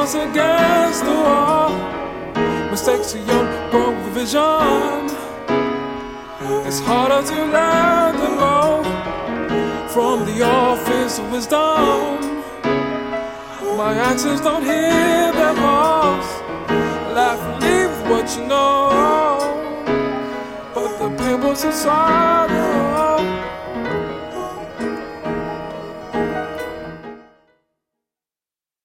us against the wall. Mistakes are young, grow with vision. It's harder to let them go from the office of wisdom. My actions don't hear their calls. Laugh and leave with what you know, but the pain was inside.